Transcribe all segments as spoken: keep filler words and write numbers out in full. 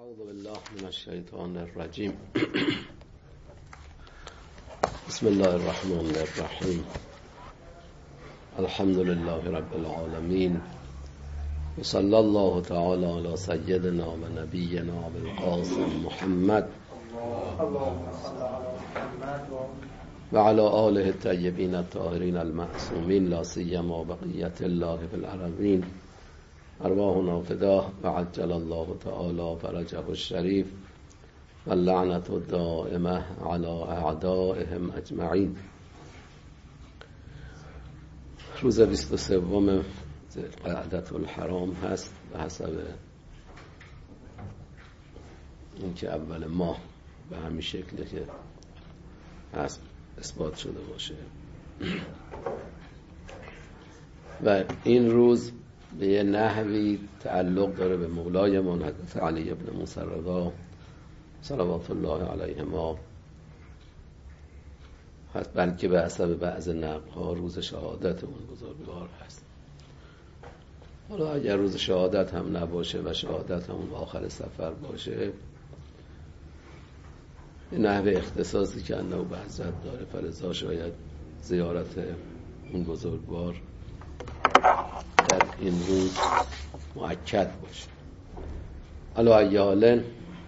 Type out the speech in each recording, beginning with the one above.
اعوذ بالله من الشیطان الرجیم. بسم الله الرحمن الرحیم. الحمد لله رب العالمین و صلی الله تعالی علی سیدنا و نبینا بالقاسم محمد و علی آله الطیبین الطاهرین المعصومین لا سیما بقیت الله فی الارضین. ارواحنا فداه و عجل الله تعالی فرجه الشریف و اللعنة الدائمه علی اعدائهم اجمعین. روز بیست و سوم ذوالقعدة الحرام هست به حسب اینکه اول ماه به همین شکلی که هست اثبات شده باشه. و این روز به یه نحوی تعلق داره به مولای من حضرت علی ابن موسی رضا صلوات الله علیهما، هست بلکه به حسب بعض نقل‌ها روز شهادت اون بزرگوار هست. حالا اگر روز شهادت هم نباشه و شهادت هم اون آخر سفر باشه، این نحوه اختصاصی که انه به حضرت داره، فلذا شاید زیارت اون بزرگوار در این روز مؤکد باشه. علی ای حال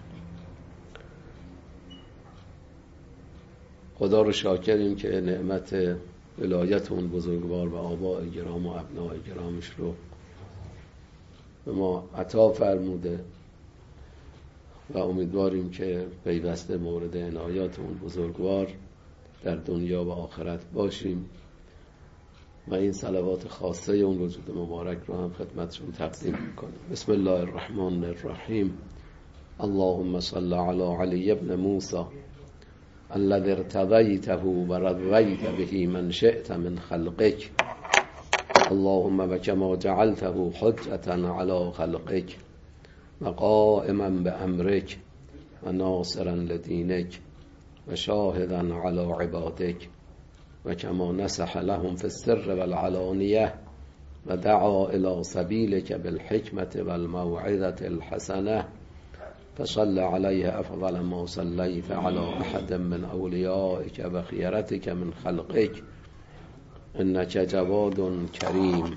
خدا رو شاکریم که نعمت ولایت اون بزرگوار و آباء گرام و ابناء گرامش رو به ما عطا فرموده و امیدواریم که پیوسته مورد عنایات اون بزرگوار در دنیا و آخرت باشیم و این صلوات خاصه اون وجود مبارک رو هم خدمتشون تقدیم میکنیم. بسم الله الرحمن الرحیم. اللهم صل علی علی ابن موسی الذي ارتضيته و رضيت به من شئت من خلقك، اللهم وكما جعلته حجة على خلقك وقائما بأمرك وناصرا لدينك وشاهدا على عبادك، وكما نصح لهم في السر والعلانية ودعا إلى سبيلك بالحكمة والموعظة الحسنة، فصل عليه أفضل ما صليت على أحد من أوليائك وخيرتك من خلقك إنك جواد كريم.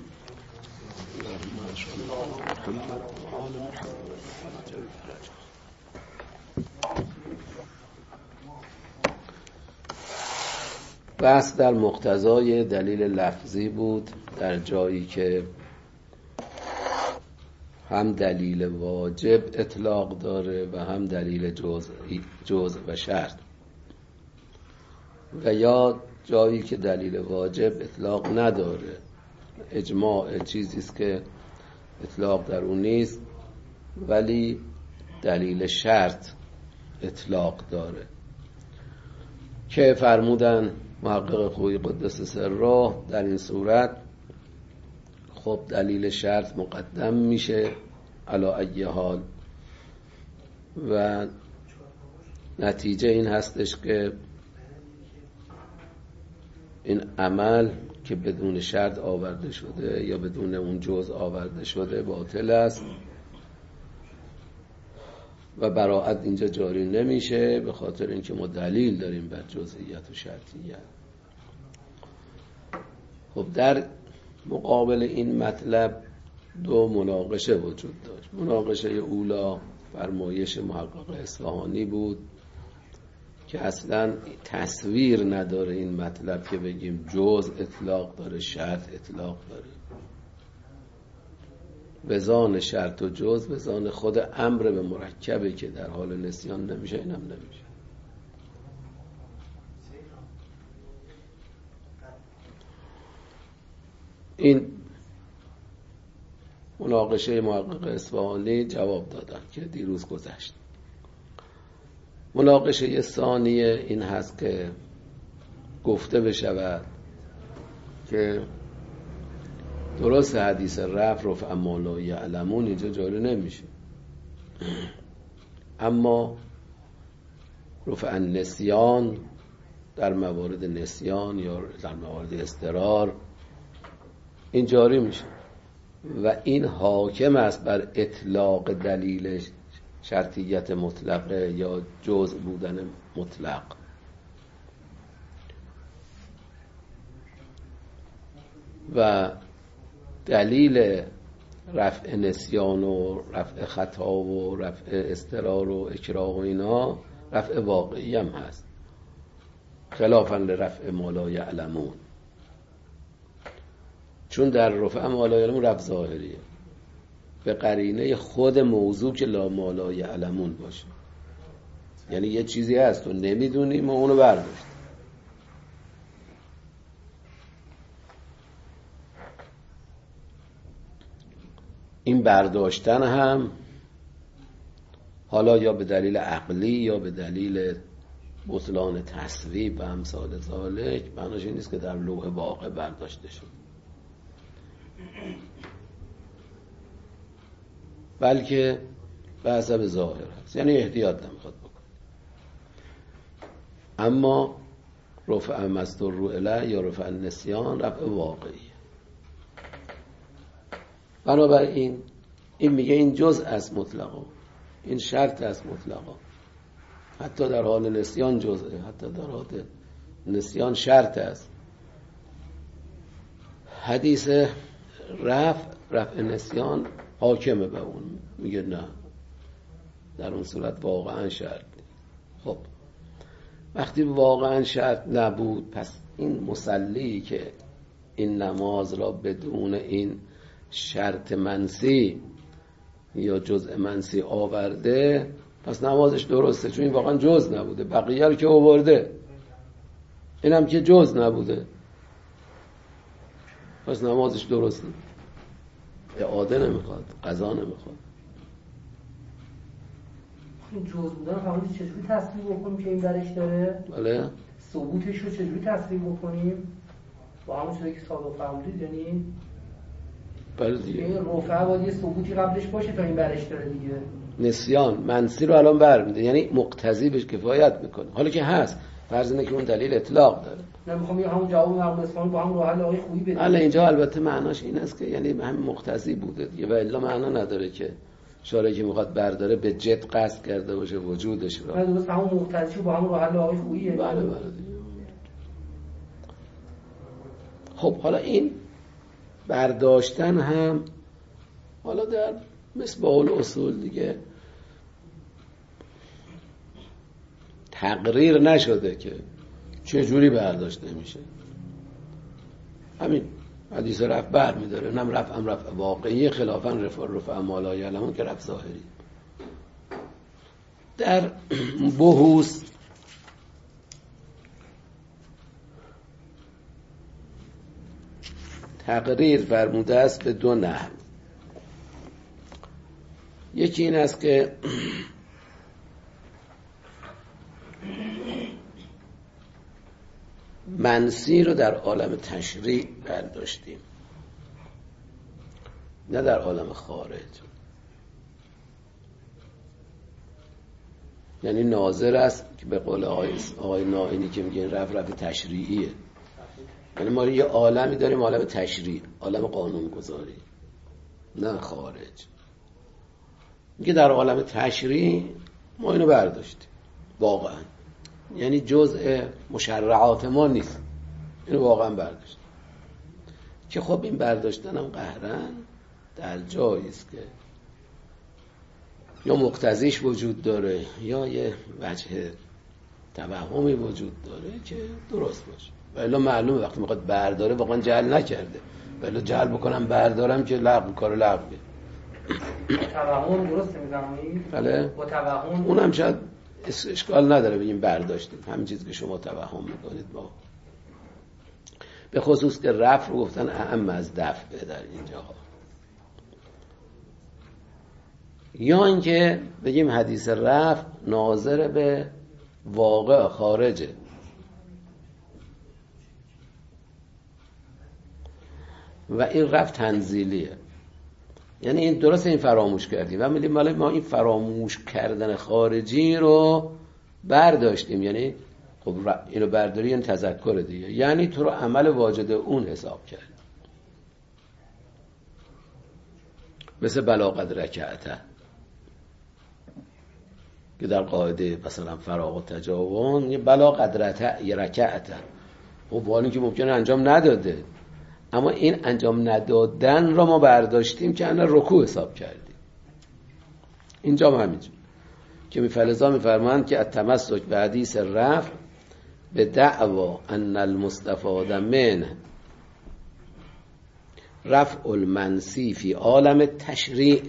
بحث در مقتضای دلیل لفظی بود، در جایی که هم دلیل واجب اطلاق داره و هم دلیل جزئی جزء و شرط، و یا جایی که دلیل واجب اطلاق نداره، اجماع چیزی است که اطلاق در اون نیست ولی دلیل شرط اطلاق داره، که فرمودن محقق خویی قدس سره در این صورت خب دلیل شرط مقدم میشه علی ای حال، و نتیجه این هستش که این عمل که بدون شرط آورده شده یا بدون اون جزء آورده شده باطل است و براءت اینجا جاری نمیشه، به خاطر اینکه ما دلیل داریم بر جزئیت و شرطیت. خب در مقابل این مطلب دو مناقشه وجود داشت. مناقشه اولا فرمایش محقق اصفهانی بود که اصلا تصویر نداره این مطلب که بگیم جزء اطلاق داره شرط اطلاق داره، وزان شرط و جزء وزان خود امر به مرکبه که در حال نسیان نمیشه، اینم نمیشه. این مناقشه محقق اصفهانی جواب دادن که دیروز گذشت. مناقشه ثانیه این هست که گفته بشود که درست حدیث رفع رفع ما لا یعلمون اینجا جاری نمیشه، اما رفع النسیان در موارد نسیان یا در موارد اضطرار این جاری میشه و این حاکم است بر اطلاق دلیل شرطیت مطلقه یا جزء بودن مطلق. و دلیل رفع نسیان و رفع خطا و رفع اضطرار و اکراه و اینا رفع واقعی هم هست، خلافاً لرفع ما لا یعلمون، چون در رفع ما لا یعلمون رفع ظاهریه به قرینه خود موضوع که لا ما لا یعلمون باشه. یعنی یه چیزی هست تو نمیدونی ما اونو برداشت. این برداشتن هم حالا یا به دلیل عقلی یا به دلیل بطلان تصویب و امثال ذالک معناش این نیست که در لوح واقع برداشته شد، بلکه به حسب ظاهر هست، یعنی احتیاط نمیخواد بکن. اما رفع مصدر رو اله یا رفع نسیان رفع واقعی. بنابراین این میگه این جزء از مطلقا، این شرط از مطلقا، حتی در حال نسیان جزءه، حتی در حال نسیان شرط است. حدیث رفع رفع نسیان حاکمه به اون، میگه نه در اون صورت واقعا شرط. خب وقتی واقعا شرط نبود، پس این مصلی که این نماز را بدون این شرط منسی یا جزء منسی آورده، پس نمازش درسته، چون این واقعا جز نبوده. بقیه رو که آورده، اینم که جز نبوده، پس نمازش درسته. اعاده نمیخواد، قضا نمیخواد. این جز بودن فهمیدی چجوری تصویب بکنیم که این درش داره؟ بله. ثبوتش رو چجوری تصویب بکنیم؟ با همون چیزی که سابق فرمودید، یعنی بله دیگه این رفعه باید یه ثبوتی قبلش باشه تا این برش داره دیگه. نسیان منسی رو الان برمیده، یعنی مقتضی بهش کفایت میکنه. حالا که هست فرض اینه که اون دلیل اطلاق داره. نمیخوام یه همون جواب مرحوم اصفهانی با هم راه حل آقای خویی بدیم. حالا اینجا البته معناش این است که یعنی همین مقتضی بوده دیگه، و الا معنا نداره که شارعی که میخواد برداره به جد قصد کرده باشه وجودش رو. نه درست همون مقتضی با هم راه حل آقای خویی. بله بله دیگه. خب حالا این برداشتن هم حالا در مصباح الاصول دیگه تقریر نشده که چه جوری برداشته میشه. همین حدیث رفع بر میداره، نم رفع هم رفع واقعی، خلافاً رفع رفع ما لا یعلمون که رفع ظاهری. در بحوث تقریر فرموده است به دو نحو. یکی این است که منسی رو در عالم تشریع برداشتیم، نه در عالم خارج. یعنی ناظر است که به قول آقای, آقای نائینی که میگه رفع رفع تشریعیه، یعنی ما یه عالمی داریم، عالم تشریع، عالم قانون گذاری، نه خارج. میگه در عالم تشریع ما اینو برداشتیم واقعا، یعنی جزء مشرعات ما نیست، اینو واقعا برداشتیم. که خب این برداشتنم قهرن در جایی است که یا مقتضیش وجود داره یا یه وجه توهمی وجود داره که درست باشه. ولی معلومه وقتی میخواد برداره واقعا جعل نکرده، ولی جعل بکنم بردارم که لغو کار لغوه. توهم درسته می‌فرمایید؟ بله. با توهم اونم شاید اشکال نداره بگیم برداشتیم، همین چیزی که شما توهم میکنید. با به خصوص که رفع رو گفتن اهم از دفع در اینجا ها. یا اینکه بگیم حدیث رفع ناظر به واقع خارجه، و این رفع تنزیلیه. یعنی این درست این فراموش کردیم و میگیم ولی ما این فراموش کردن خارجی رو برداشتیم، یعنی خب اینو برداری این تذکر دیگه، یعنی تو رو عمل واجد اون حساب کرد، مثل بلاغت رکعته. که در قاعده مثلا فراغ و تجاون یه بلا قدرت یه رکعت و حالی که ممکنه انجام نداده، اما این انجام ندادن را ما برداشتیم که انا رکوع حساب کردیم. اینجا هم همینجور که میفلزا میفرمایند که التمسک به حدیث رفع به دعوا ان المستفاد من رفع المنسی فی عالم تشریع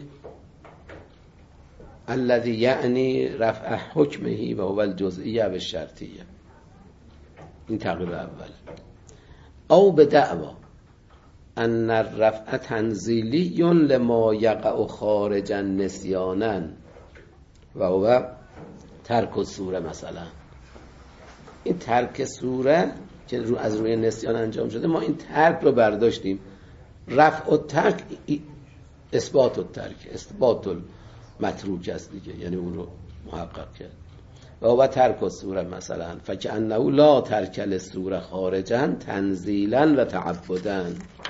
الذي یعنی رفع حکمه و هو الجزئیه و الشرطیه. این تقریب اول. او به دعوا ان الرفع تنزیلی لما یقع خارجا نسیانا و هو ترک السوره. مثلا این ترک سوره که رو از روی نسیان انجام شده، ما این ترک رو برداشتیم رفع و ترک اثبات و ترک اثبات المتروک است دیگه، یعنی اون رو محقق کرد. و هو ترک السوره مثلا فکأنه لا ترک السوره خارجا تنزیلا و تعبدا.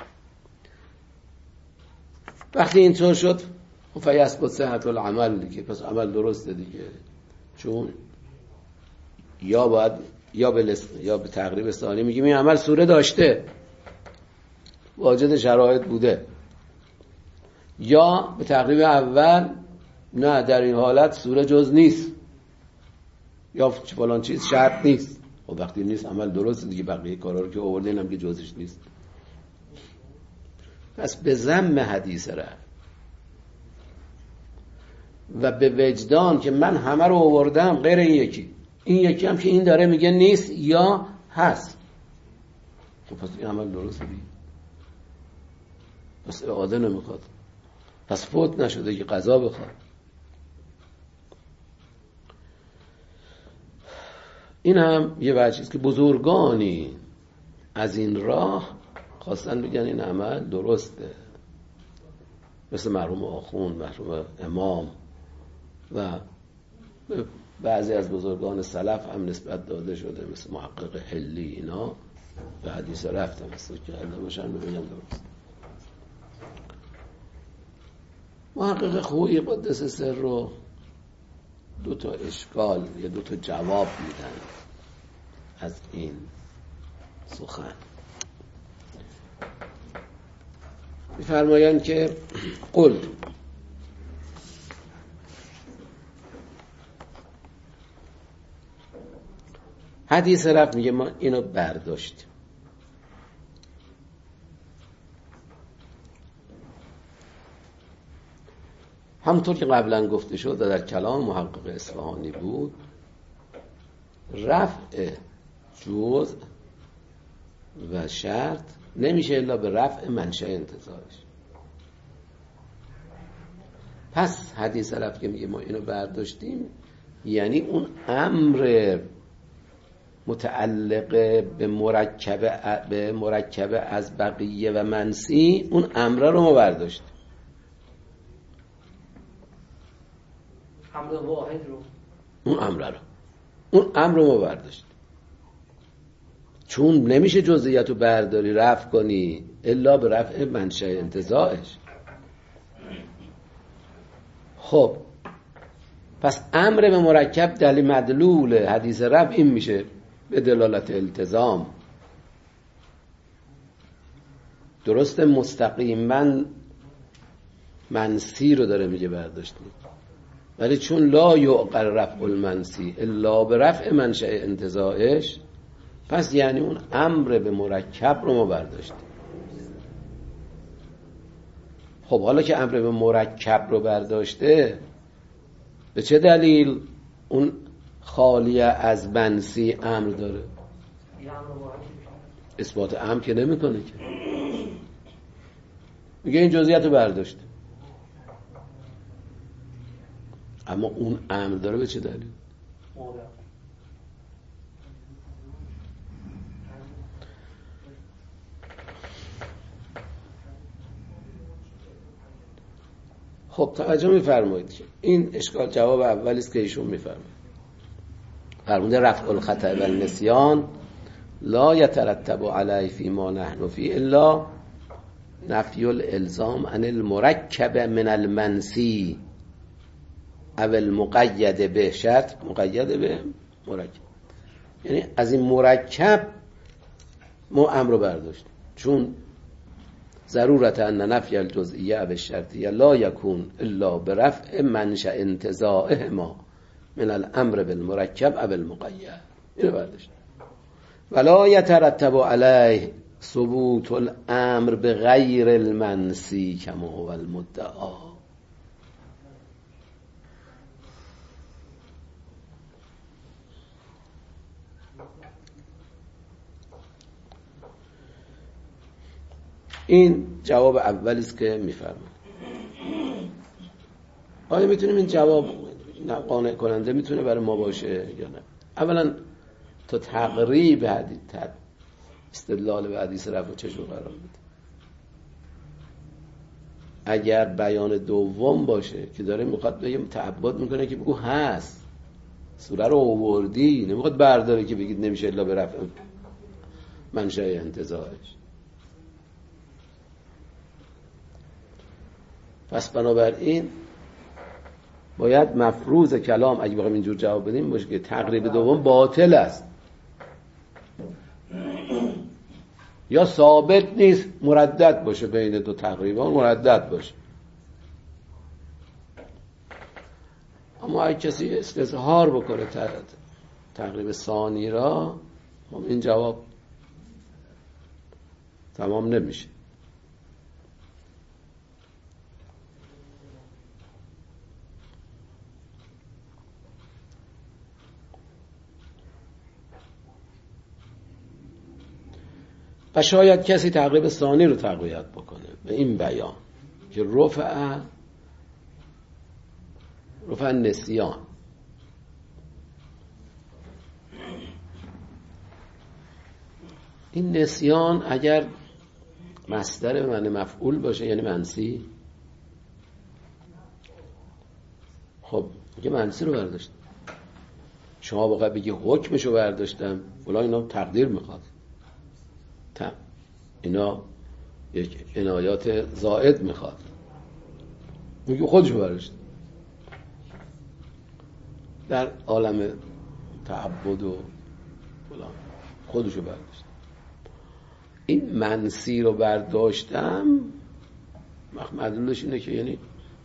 وقتی اینطور شد فیثبت صحت العمل دیگه، پس عمل درسته دیگه، چون یا باید یا به لس... یا به تقریب ثانی میگیم این عمل سوره داشته، واجد شرایط بوده، یا به تقریب اول نه در این حالت سوره جز نیست یا فلان چیز شرط نیست. و وقتی نیست عمل درسته دیگه، بقیه کارا رو که آورده اینم که جزش نیست. پس به ذم حدیث رفع و به وجدان که من همه رو آوردم غیر این یکی، این یکی هم که این داره میگه نیست یا هست، خب پس این عمل درسته دیگه، پس اعاده نمیخواد، پس فوت نشده که قضا بخواد. این هم یه وجهی است که بزرگانی از این راه خواستن بگن این عمل درسته، مثل مرحوم آخوند، مرحوم امام و بعضی از بزرگان سلف هم نسبت داده شده، مثل محقق حلی. اینا به حدیث رفع تمسک کرده باشن ببینن درست. محقق خویی قدس سر رو دو تا اشکال یا دو تا جواب میدن از این سخن. میفرمایند که قل حدیث رفع میگه ما اینو برداشتیم، همونطور که قبلا گفته شد در کلام محقق اصفهانی بود، رفع جزء و شرط نمیشه الا به رفع منشأ انتزاعش. پس حدیث رفع که میگه ما اینو برداشتیم، یعنی اون امر متعلق به مرکب به مرکب از بقیه و منسی، اون امر رو ما برداشتیم. امر واحد رو اون امر رو اون امر رو ما برداشتیم، چون نمیشه جزئیات رو برداری رفع کنی الا به رفع منشأ انتزاعش. خب پس امر به مرکب دلیل مدلول حدیث رفع این میشه به دلالت التزام. درسته مستقیما منسی رو داره میگه برداشتیم، ولی چون لا یعقل رفع المنسی الا به رفع منشأ انتزاعش، پس یعنی اون امر به مرکب رو ما برداشتیم. خب حالا که امر به مرکب رو برداشته، به چه دلیل اون خالیه از منسی امر داره؟ اثبات امر که نمی کنه که، میگه این جزئیات رو برداشته، اما اون امر داره به چه دلیل؟ خب توجه میفرمایید که این اشکال جواب اولی است که ایشون میفرماید. فرموده رفع الخطأ و النسیان لا یترتب علی فی ما نحن فی الا نفی الالزام عن المرکب من المنسی اول مقید به شرط مقید به مرکب، یعنی از این مرکب ما امر رو برداشتیم، چون ضرورت ان نفی الجزئیه او الشرطیه لا یکون الا برفع منشأ انتزاعهما من الامر بالمرکب او المقید. اینو برداشتیم. ولا یترتب علیه ثبوت الامر بغیر المنسی کما هو المدعا. این جواب اولی است که میفرمایید. آیا میتونیم این جواب قانع کننده میتونه برای ما باشه یا نه؟ اولا تا تقریب حدیث استدلال به حدیث رفع چجور قرار میده؟ اگر بیان دوم باشه که داره میخواد بگه تعبد میکنه که بگو هست، سوره رو آوردی، نمیخواد برداره که بگید نمیشه الا به رفع منشأ انتزاعش. پس بنابراین باید مفروض کلام اگه بخوایم اینجور جواب بدیم باشه که تقریب دوم باطل است، یا ثابت نیست مردد باشه، بین دو تقریبا مردد باشه. اما اگه کسی استظهار بکنه تقریب ثانی را، این جواب تمام نمیشه. و شاید کسی تقریب ثانی رو تقویت بکنه به این بیان که رفع رفع نسیان، این نسیان اگر مصدر به معنی مفعول باشه یعنی منسی، خب میگه منسی رو برداشتم. شما بخواه بگی حکمش رو برداشتم فلان، اینا تقدیر میخواد، اینا یک عنایات زائد میخواد، میگه خودشو برداشت. در عالم تعبد و فلان خودشو برداشت. این منسی رو برداشتم مدلولش اینه که یعنی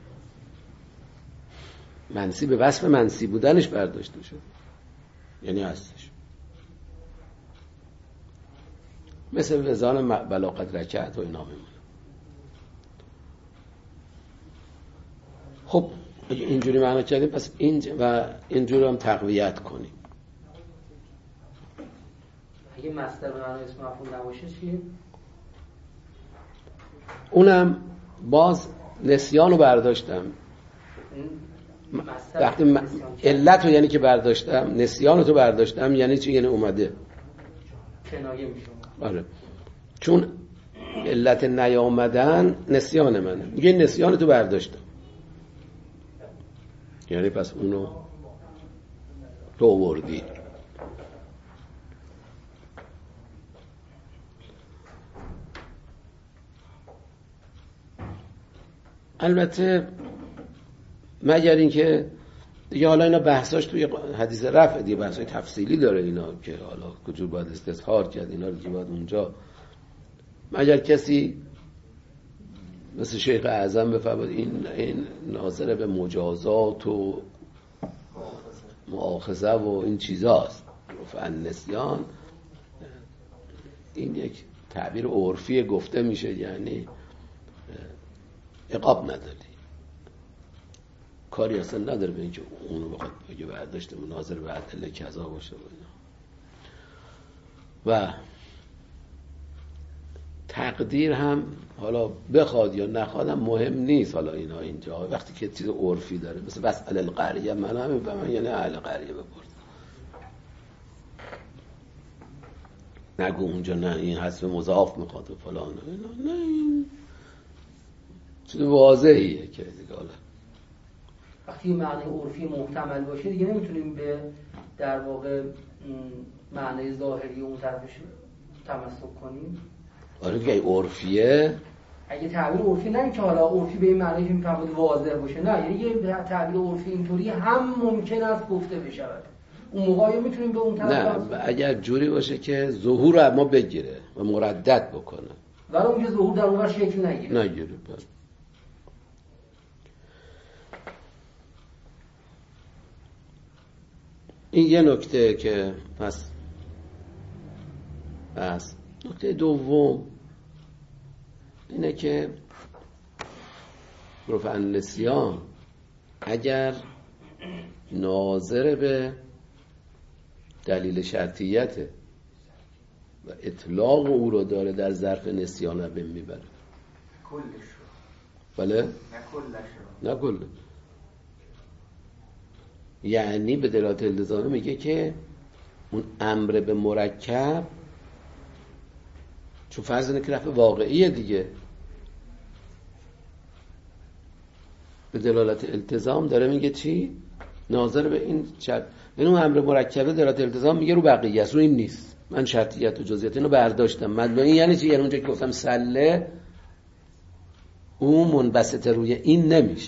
منسی به وصف منسی بودنش برداشته شد، یعنی هستش. مثل وزان بلاغت رکعت و اینا میمونه. خب اینجوری معنا کردیم، پس این و اینجوری هم تقویت کنیم. اگه مصدر به معنی اسم مفعول نباشه چی؟ اونم باز نسیان رو برداشتم. وقتی م... علت رو یعنی که برداشتم، نسیان رو برداشتم یعنی چی؟ یعنی اومده کنایه میشه. آره، چون علت نیامدن نسیان منه، میگه نسیان تو برداشتم، یعنی پس اونو تو آوردی. البته مگر اینکه دیگه حالا اینا بحثاش توی حدیث رفع دیگه بحثای تفصیلی داره اینا که حالا کجور باید استظهار کرد، اینا رو که باید اونجا، مگر کسی مثل شیخ اعظم بفرماد این این ناظر به مجازات و مؤاخذه و این چیزاست، رفع نسیان این یک تعبیر عرفی گفته میشه، یعنی عقاب نداری، کاری اصلا نداره به اینکه اونو بخواد بگه برداشته مناظر به عدل کذا باشه و و تقدیر هم حالا بخواد یا نخواد هم مهم نیست. حالا اینا اینجا وقتی که چیز عرفی داره مثل وسأل القریه، من هم میفهمم یعنی اهل قریه بپرس، نگو اونجا نه این حذف مضاف میخواد و فلان، نه این چیز واضحیه که دیگه حالا وقتی معنی عرفی محتمل باشه دیگه نمیتونیم به در واقع معنی ظاهری اون طرفش تمسک کنیم. آره دیگه عرفیه اگه تعبیر عرفی نه که حالا عرفی به این معنی که میفهمید واضح باشه، نه، یعنی یه تعبیر عرفی اینطوری هم ممکن است گفته بشود. اون موقع میتونیم به اون طرف نه اگر جوری باشه که ظهور رو ما بگیره و مردد بکنه، ولی اون که ظهور در اون شکل نگیره نگیره. این یه نکته که پس پس نکته دوم اینه که رفع النسیان اگر ناظر به دلیل شرطیت و اطلاق او رو داره در ظرف نسیان رو میبره کلش رو، بله؟ نه کلش رو، نه کلش. یعنی به دلالت التزامه میگه که اون امر به مرکب، چون فرض اینه که رفع واقعیه دیگه، به دلالت التزام داره میگه چی؟ ناظر به این شرط، یعنی اون امر مرکبه دلالت التزام میگه رو بقیه است، رو این نیست. من شرطیت و جزئیات اینو برداشتم. مدلوی یعنی چی؟ یعنی اونجا که گفتم سله اون منبسط روی این نمیشه.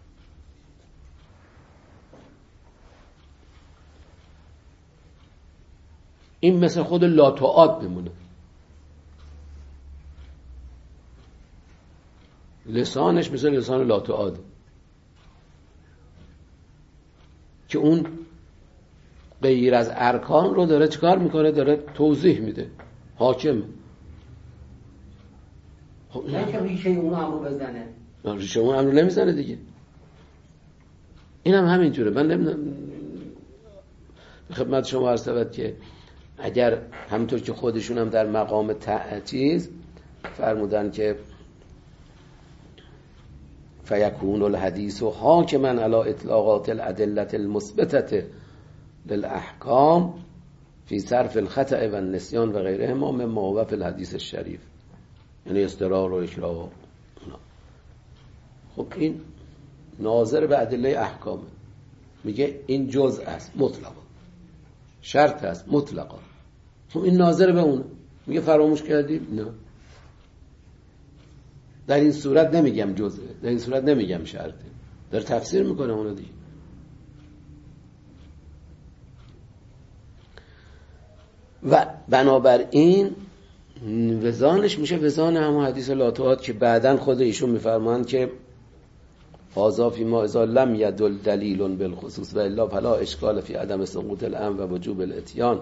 این مثل خود لاتوعاد بمونه. لسانش مثل لسان لاتوعاد که اون غیر از ارکان رو داره چکار میکنه؟ داره توضیح میده. حاکم نه که ریشه اون امرو بزنه، ریشه اون امرو نمیزنه دیگه. این هم همینجوره. من نمیدونم خدمت شما عرض شود که اگر همونطور که خودشون هم در مقام چیز فرمودن که فیکون الحدیث و حاکما علی اطلاقات الادله المثبته للاحکام فی صرف الخطأ و النسیان و غیرهما مما هو فی الحدیث الشریف، یعنی استرار و اکراه و اونا. خب این ناظر به ادله احکامه، میگه این جزء است مطلقا، شرط است مطلقا. خب این ناظر به اونه، میگه فراموش کردی؟ نه، در این صورت نمیگم جزءه، در این صورت نمیگم شرطه، داره تفسیر میکنه اونو دیگه. و بنابراین وزانش میشه وزان همون حدیث لاتوعاد که بعدن خود ایشون میفرمایند که هذا فی ما اذا لم یدل دلیل بالخصوص و الا فلا اشکال فی عدم سقوط الامر و وجوب الاتیان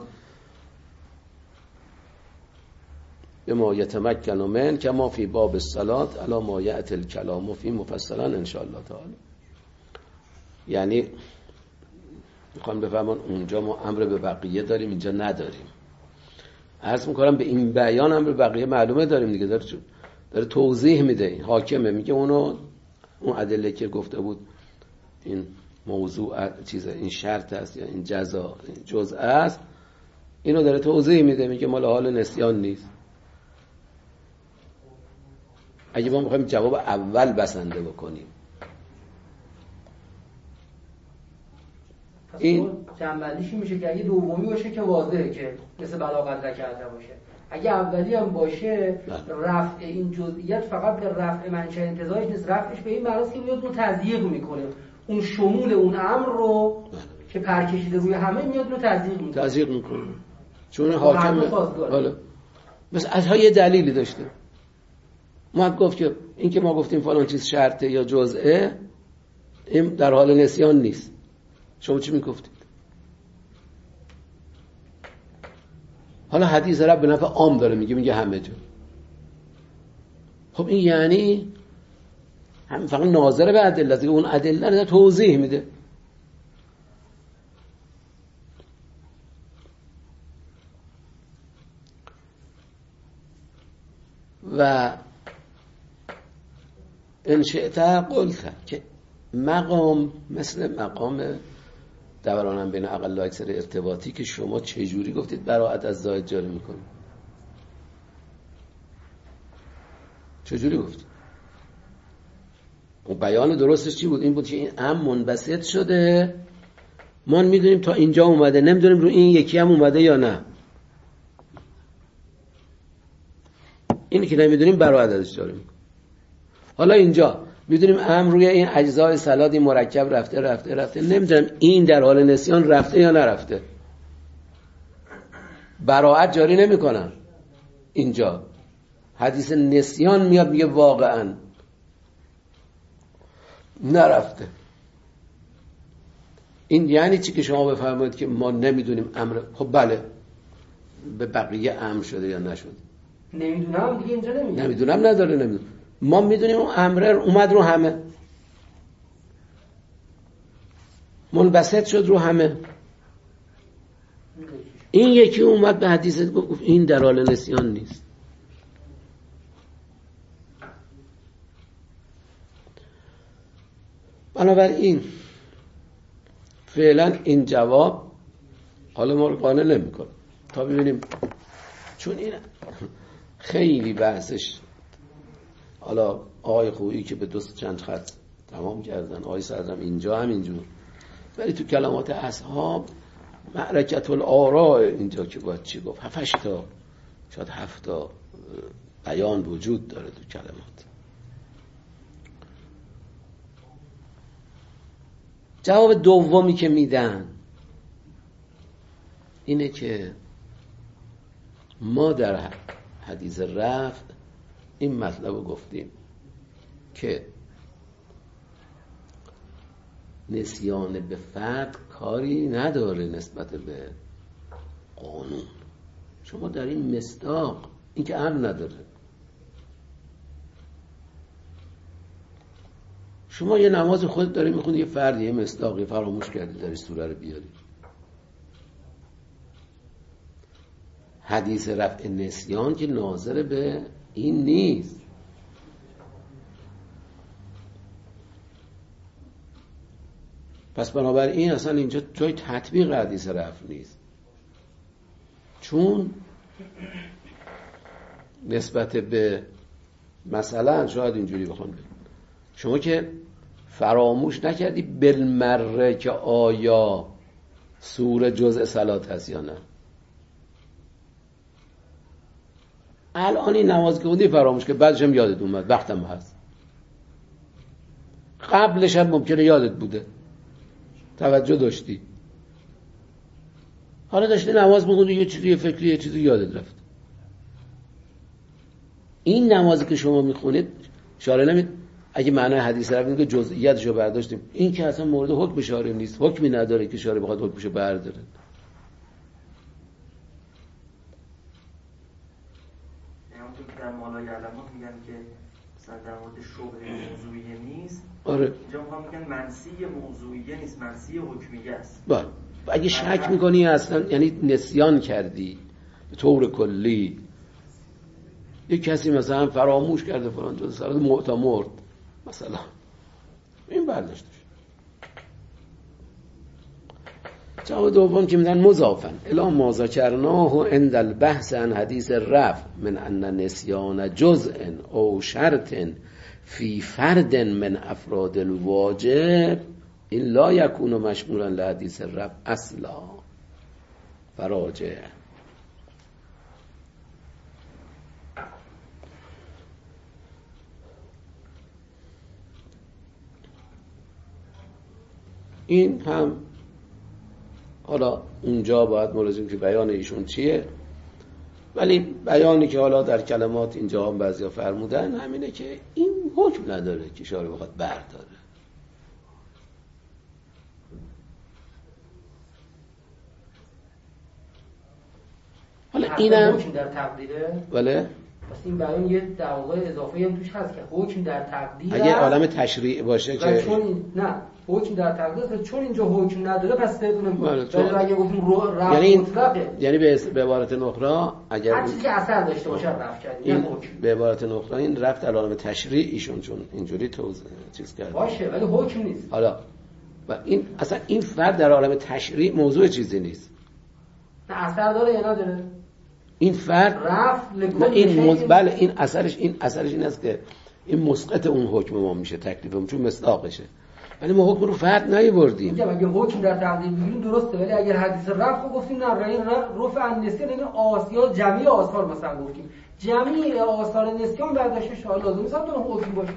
بما یتمکن من کما فی باب الصلاة علی ما یأتی الکلام فی مفصلا ان شاء الله تعالی. یعنی میخوام بفهمن اونجا ما امر به بقیه داریم، اینجا نداریم. عرض میکنم به این بیان امر به بقیه معلومه داریم دیگه، داره داره توضیح میده. حاکمه میگه اونو اون ادله که گفته بود این موضوع چیزه، این شرط است یا این جزا این جزء است، اینو داره توضیح میده، میگه مال حال نسیان نیست. اگه ما میخوایم جواب اول بسنده بکنیم، این جنبندیش میشه که اگه دومی باشه که واضحه که مثل بلاغت کرده باشه، اگه اولی هم باشه رفع این جزئیات فقط به رفع منشأ انتزاعش نیست، رفعش به این معناست که میاد اون تضییق میکنه، اون شمول اون امر رو که پرکشیده روی همه میاد رو تضییق میکنه تضییق میکنه چون حاکم حالا بس از های دلیلی داشته. ما گفت که این که ما گفتیم فلان چیز شرطه یا جزئه، این در حال نسیان نیست. شما چی میگفتید؟ حالا حدیث رب به نفع عام داره میگه، میگه همه جا. خب این یعنی هم فقط ناظر به ادله که اون ادله رو توضیح میده. و ان شئت قلت که مقام مثل مقام دورانم بین اقل و اکثر ارتباطی که شما چجوری گفتید براءت از زائد جاری میکنید؟ چجوری گفتید؟ و بیان درستش چی بود؟ این بود که این ام منبسط شده، ما میدونیم تا اینجا اومده، نمیدونیم رو این یکی هم اومده یا نه. اینی که نمیدونیم براءت ازش جاری میکنیم. حالا اینجا میدونیم امر روی این اجزای سلاد مرکب رفته رفته رفته، نمیدونم این در حال نسیان رفته یا نرفته. براءت جاری نمیکنن. اینجا حدیث نسیان میاد میگه واقعا نرفته. این یعنی چی که شما بفرمایید که ما نمیدونیم امر؟ خب بله، به بقیه امر شده یا نشده؟ نمیدونم دیگه اینجا نمیدونم. نمیدونم نداره نمیدونم. ما میدونیم اون امر اومد رو همه، منبسط شد رو همه. این یکی اومد به حدیث گفت این در حال نسیان نیست. بنابراین فعلا این جواب حالا ما رو قانع نمی‌کنه تا ببینیم، چون این خیلی بحثش، حالا آقای خویی که به دو چند خط تمام کردن، آقای صدرم اینجا هم اینجور، ولی تو کلمات اصحاب معرکت الآراء اینجا که باید چی گفت، هفتش تا شاید هفت تا بیان وجود داره تو کلمات. جواب دومی که میدن اینه که ما در حدیث رفع این مطلب رو گفتیم که نسیان به فرد کاری نداره نسبت به قانون. شما در این مصداق این که امر نداره. شما یه نماز خود داری میخونی، یه فردی یه مصداقی فراموش کردی داری سوره رو بیاری. حدیث رفع نسیان که ناظر به این نیست. پس بنابراین اصلا اینجا جای تطبیق حدیث رفع نیست، چون نسبت به مثلا شاید اینجوری بخوام بگم، شما که فراموش نکردی بالمره که آیا سوره جزء صلات هست یا نه. الان این نماز که خوندی فراموش که بعدش هم یادت اومد، وقتم هست، قبلش هم ممکنه یادت بوده، توجه داشتی، حالا داشتی نماز میخوندی یه چیزی یه فکری یه چیزی یادت رفت. این نمازی که شما میخونید اشاره نمید اگه معنای حدیث رو ببینید که جزئیاتشو برداشتیم، این که اصلا مورد حکم شارع نیست، حکمی نداره که شارع بخواد حکمشو برداره. همونطور که در مالای علما میگن که مثلا در مورد شبه موضوعیه نیست، آره اینجا میگن منسی موضوعیه نیست، منسی حکمیه است. بله، اگه شک میکنی اصلا یعنی نسیان کردی به طور کلی، یک کسی مثلا فراموش کرده فلان جز صلات معتمرد مثلا، این برداشتش. جواب دوم که میدن مضافن الا ما ذکرناه عند البحث عن حدیث رفع من ان نسیان جزء او شرط فی فرد من افراد الواجب این لا یکون مشمولا لحدیث رفع اصلا فراجع. این هم حالا اونجا باید ملاحظه که بیان ایشون چیه، ولی بیانی که حالا در کلمات اینجا هم بعضیا فرمودن همینه که این حکم نداره که شارع بخواد برداره. حالا اینم حکم در تقدیره، بله پس این بیان یه در واقع اضافه هم توش هست که حکم در تقدیر اگه عالم تشریع باشه که چون این... نه حکم در تقدیر، چون اینجا حکم نداره پس بدونیم بله چون... ولی اگه گفتیم رو رفع یعنی مطلقه، یعنی به به عبارت نخرا اگر هر چیزی که اثر داشته باشه رفع کردیم، این به عبارت نخرا این رفت علائم تشریع ایشون چون اینجوری توضیح چیز کرده باشه ولی حکم نیست. حالا و این اصلا این فرد در عالم تشریع موضوع چیزی نیست. نه اثر داره یا نداره؟ این فرد رفع لکل این موز... شیء. بله این اثرش این اثرش این است که این مسقط اون حکم ما میشه، تکلیفمون چون مصداقشه، ولی ما حکم رو فرد نیاوردیم. میگم اگه حکم در تقدیر بگیریم درسته، ولی اگر حدیث رفع رو گفتیم نه رفع النسیان این آسیا جمعی آثار مثلا گفتیم جمعی آثار نسیان برداشته شاید لازم نیست تا حکم باشه.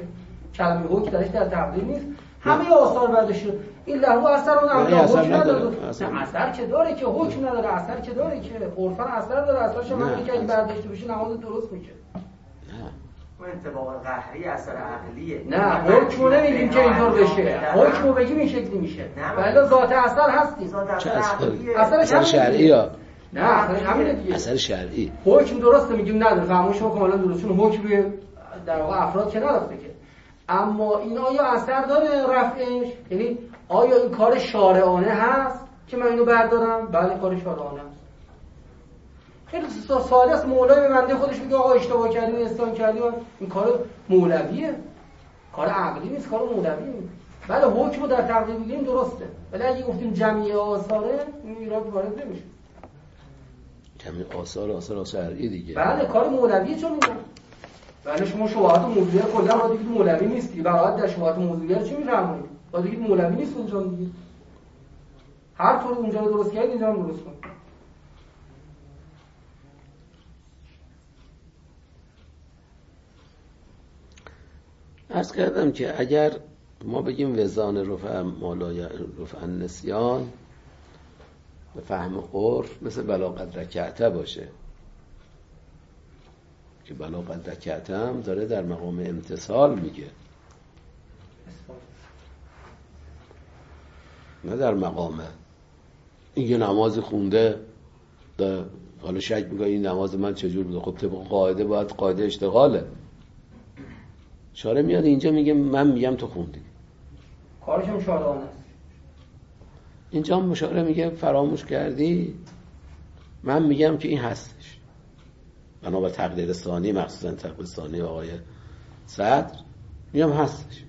کلمه حکم درش در تقدیر نیست. همه آثار برداشته این لهو اثر اون امر حکم نداره. نه اثر که داره که حکم نداره، اثر که داره که عرفا اثر داره، اثرش هم که اگه برداشته بشه نماز درست میشه. نه اون انطباق قهری اثر عقلیه. نه حکم نمیگیم که اینطور بشه، حکم بگیم این شکلی میشه. ولی ذات اثر هستی، ذات اثر عقلیه، اثر شرعی ها. نه اثرش همینه دیگه، اثر شرعی. حکم درسته میگیم نداره، فرمایش ما کاملا درست، چون حکم روی در واقع افراد که نداره که. اما این آیا اثر داره رفعش؟ یعنی آیا این کار شارعانه هست که من اینو بردارم؟ بله کار شارعانه است. خیلی ساده است، مولای به بنده خودش میگه آقا اشتباه کردی، استان کردی، این کار مولویه، کار عقلی نیست، کار مولویه. بله حکمو در تقدیر بگیریم درسته، ولی اگه گفتیم جمعی آثاره این ایراد وارد نمیشه. جمعی آثار آثار شرعی دیگه. بله کار مولویه، چون میگم ولی شما شبهات موضوعی کلا با دیگه مولوی نیستی، برات در شبهات موضوعی چی میفهمید؟ با دیگه مولوی نیست اونجا دیگه. هر طور اونجا رو درست کردید اینجا هم درست کن. عرض کردم که اگر ما بگیم وزان رفع مالای رفع النسیان به فهم عرف مثل بلاغت رکعته باشه که بلاغت رکعته هم داره در مقام امتصال میگه، نه در مقامه. این یه نماز خونده داره حالا شک میگه این نماز من چجور بوده، خب طبق قاعده باید قاعده اشتغاله. شارع میاد اینجا میگه من میگم تو خوندی، کارش هم شارعانه است. اینجا مشاوره میگه فراموش کردی، من میگم که این هستش. بنا به تقدیر ثانی، مخصوصا تقدیر ثانی آقای صدر میگم هستش.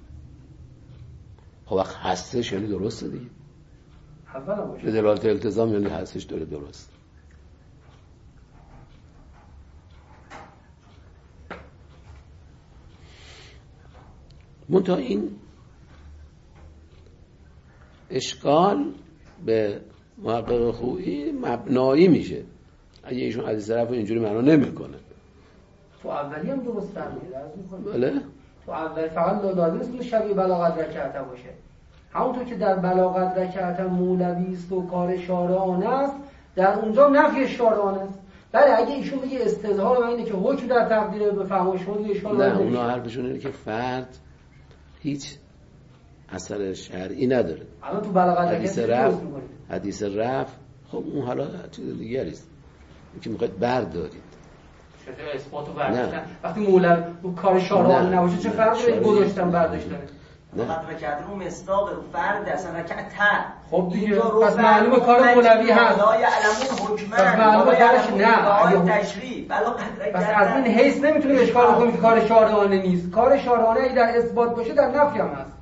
خب وقت هستش یعنی درسته دیگه، اولا باشه به دلالت التزام یعنی هستش داره درست. منتها این اشکال به محقق خویی مبنایی میشه اگه ایشون حدیث رفع اینجوری معنا نمیکنه. تو اولی هم درست فرمودید از میکنه. بله تو اول فقط لازم نیست که شبیه بلاغت رکعته باشه. همونطور که در بلاغت رکعته مولوی است و کار شارعانه است، در اونجا نفی شارعانه است. بله اگه ایشون بگه استظهار من اینه که حکم در تقدیر به فهمش خود اشکال نه، اونا حرفشون اینه که فرد هیچ اثر شرعی نداره. الان تو بلاغت حدیث رفع حدیث رفع خب اون حالا چیز دیگری است که میخواید بردارید. چطور اثبات و برداشتن وقتی مولوی رو کار شارعانه نباشه چه فرقی داره گذاشتن برداشتن؟ فقط رکعت رو مصداق رو فرد اصلا رکعت ته. خب دیگه پس معلومه کار مولوی هست. لا یعلمون حکما. پس معلومه کارش نه. تشریع بلاغت رکعت. پس از این حیث نمیتونیم اشکال کنیم که کار شارعانه نیست. کار شارعانه ای در اثبات باشه در نفی هم هست.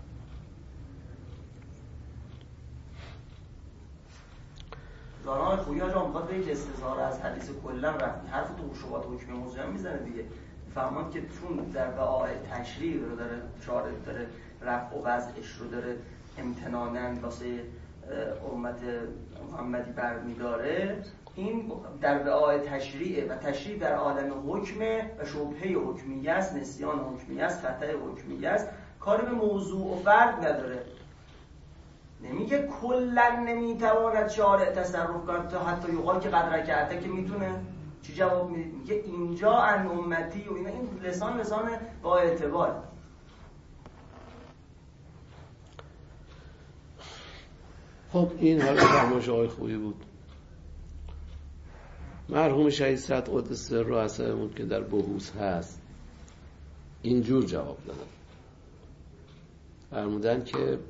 زانای خویی ها جا میخواد به یک استظهار از حدیث کلا رفت حرف تو شبهات حکم موضوعی هم میزنه دیگه. فهمات که چون در دعای تشریع رو داره شارع داره رفع و وضعش رو داره امتناناً واسه امت محمدی برمیداره، این در دعای تشریع و تشریع در عالم حکمه و شبهه حکمیه است، نسیان حکمیه است، خطأ حکمیه است، کاری به موضوع و فرد نداره. نمیگه کلا نمیتواند شارع تصرف کنه تا حتی یقال که قدر کرده که میتونه. چی جواب میدید؟ میگه اینجا ان امتی و اینا، این لسان لسان با اعتبار. خب این حالا فرمایش آقای خویی بود. مرحوم شهید صدر قدس سر رو اصلمون که در بحوث هست اینجور جواب دادن، فرمودن که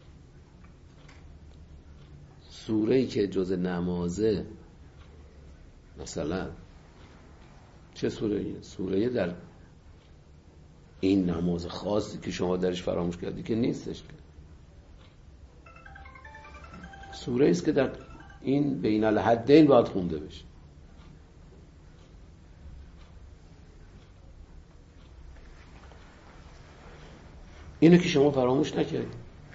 سوره‌ای که جز نمازه، مثلا چه سوره‌ای؟ سوره‌ای در این نماز خاصی که شما درش فراموش کردی که نیستش، که سوره‌ای است که در این بین الحدین باید خونده بشه. اینو که شما فراموش نکردید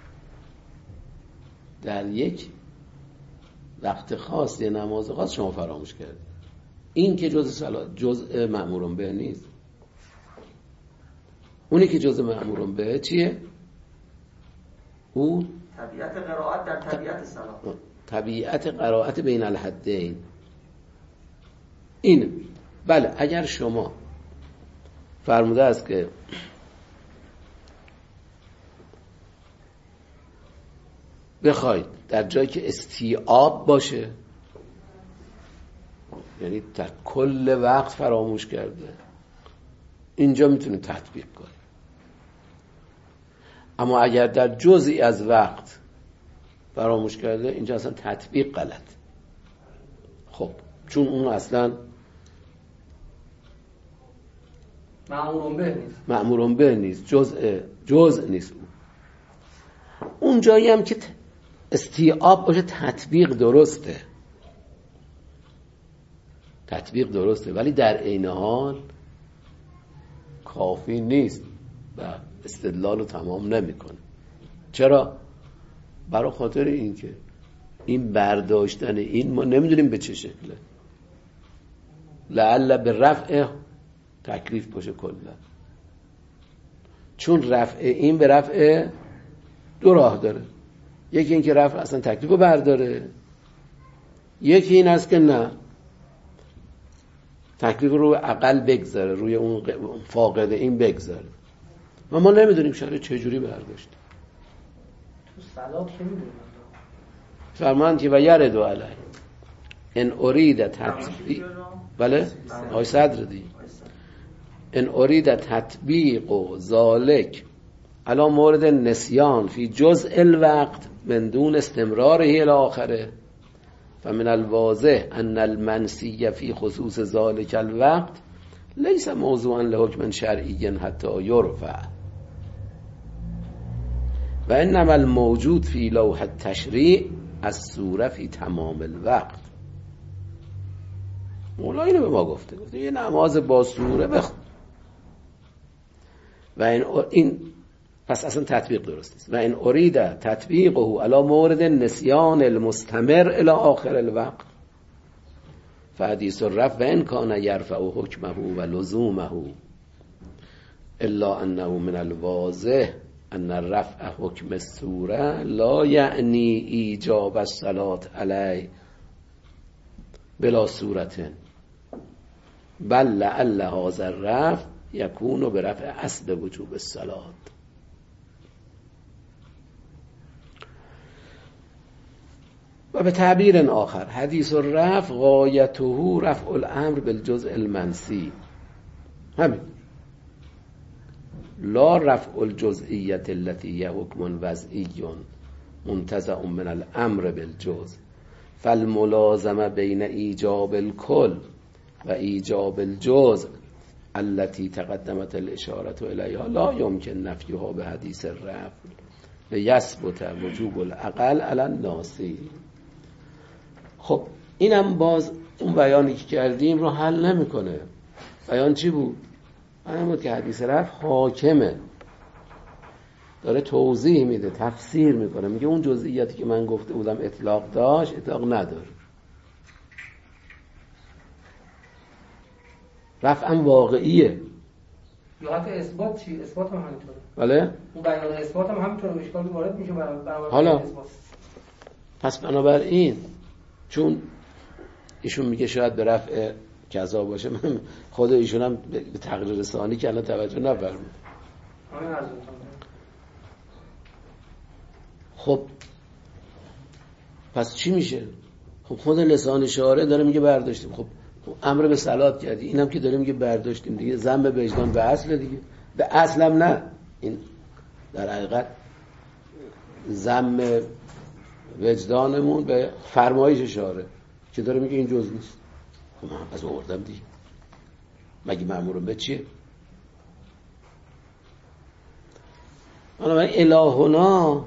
در یک وقت خاص یا نماز خاص شما فراموش کردید. این که جزء صلات جزء مأمورون به نیست. اونی که جزء مأمورون به چیه؟ او طبیعت قرائت در طبیعت صلاح، طبیعت قرائت بین الحدین. این بله اگر شما فرموده است که بخواید در جایی که استیعاب باشه، یعنی در کل وقت فراموش کرده، اینجا میتونه تطبیق کنه. اما اگر در جزئی از وقت فراموش کرده، اینجا اصلا تطبیق غلط. خب چون اون اصلا مأمورون به نیست، مأمورون به نیست، جزء جزء نیست. اون اون جایی هم که استیعاب باشه تطبیق درسته، تطبیق درسته، ولی در عین حال کافی نیست و استدلال رو تمام نمیکنه. چرا؟ برای خاطر این که این برداشتن این ما نمیدونیم به چه شکله، لعل به رفع تکلیف باشه کلا، چون رفع این به رفع دو راه داره. یکی این که رفع اصلا تکلیف رو برداره، یکی این است که نه، تکلیف رو اقل بگذاره، روی اون فاقد این بگذاره. و ما نمیدونیم شرع چجوری برداشته. تو صلات که میدونیم فرمان که و یرد و علیه ان ارید تطبیق، بله آی صدر دی ان ارید تطبیق و ذالک علی مورد نسیان فی جزء الوقت من دون استمراره الى آخره فمن الواضح ان المنسی فی خصوص ذالک الوقت لیس موضوعا لحکم شرعی حتی یرفع و انما الموجود فی لوح التشریع الصوره فی تمام الوقت. مولا اینو به ما گفته، گفته یه نماز با سوره بخون و این, این پس اصلا تطبیق درست نیست. و این ارید تطبیقه علی مورد نسیان المستمر الی آخر الوقت فحدیث الرفع و ان کان یرفع حکمه و لزومه الا انه من الواضح ان الرفع حکم السوره لا یعنی ایجاب الصلاة علیه بلا صورت بل لعل هذا الرفع یکون برفع اصل وجوب الصلاة. و به تعبیر آخر حدیث الرفع غایته رفع الامر بالجزء المنسی، همین، لا رفع الجزئیت التي هي حکم وضعی منتزع من الامر بالجزء فالملازمه بین ایجاب الکل و ایجاب الجزء التي تقدمت الاشاره الیها لا يمكن نفیها به حدیث الرفع لیثبت وجوب الاقل علی الناسی. خب اینم باز اون بیانی که کردیم رو حل نمیکنه. بیان چی بود؟ بیان بود که حدیث رفع حاکمه، داره توضیح میده، تفسیر میکنه، میگه اون جزئیاتی که من گفته بودم اطلاق داشت اطلاق نداره. رفعم واقعیه. یا حتی اثبات چی؟ اثبات هم همینطوره. بله؟ اون بیان اثبات هم همینطوره، اشکال وارد میشه برای حالا اثبات. پس بنابراین چون ایشون میگه شاید به رفع کذا باشه، من خود ایشون هم به تقریر رسانی که الان توجه نفرمود. خب پس چی میشه؟ خب خود لسان شارع داره میگه برداشتیم. خب امر به صلات کردی، اینم که داره میگه برداشتیم دیگه، ذم به وجدان به اصل دیگه، به اصلم نه، این در حقیقت ذم وجدانمون به فرمایش شارع که داره میگه این جز نیست. خب من پس آوردم دیگه، مگه مأمورم به چیه؟ بنابراین الهنا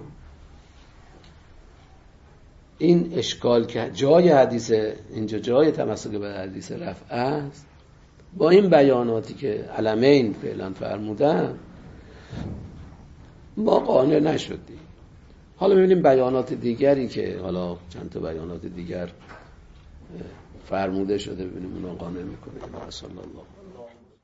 این اشکال که جای حدیث اینجا جای تمسک به حدیث رفع است، با این بیاناتی که علمین فعلا فرمودن ما قانع نشدیم. حالا می‌بینیم بیانات دیگری که حالا چند تا بیانات دیگر فرموده شده، ببینیم اونا قانع میکنه. صلی الله